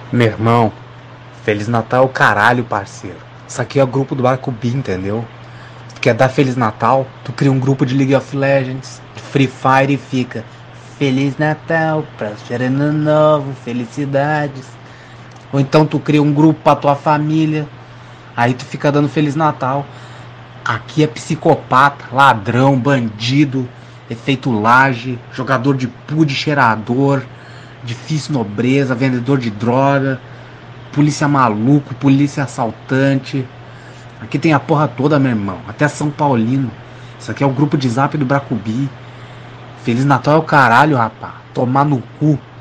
Meu irmão, Feliz Natal é o caralho, parceiro. Isso aqui é o grupo do Bacubi, entendeu? Tu quer dar Feliz Natal? Tu cria um grupo de League of Legends, de Free Fire e fica Feliz Natal, próspero ano novo, felicidades. Ou então tu cria um grupo pra tua família, aí tu fica dando Feliz Natal. Aqui é psicopata, ladrão, bandido, efeito laje, jogador de PUD, cheirador, difícil nobreza, vendedor de droga, polícia maluco, polícia assaltante. Aqui tem a porra toda, meu irmão. Até São Paulino. Isso aqui é o grupo de zap do Bracubi. Feliz Natal é o caralho, rapá. Tomar no cu.